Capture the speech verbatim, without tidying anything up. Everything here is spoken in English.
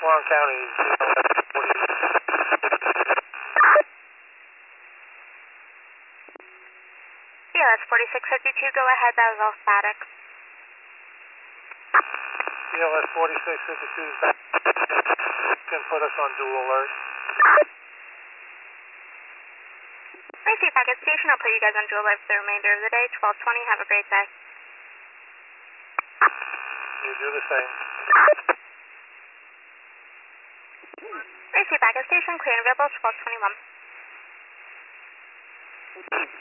Long County, C L S forty-six fifty-two, go ahead, that was all static. C L S forty-six fifty-two can put us on dual alert. Tracy Packet Station, I'll put you guys on dual alert for the remainder of the day, twelve twenty, have a great day. You do the same. Tracy Packet Station, clear and available, twelve twenty-one.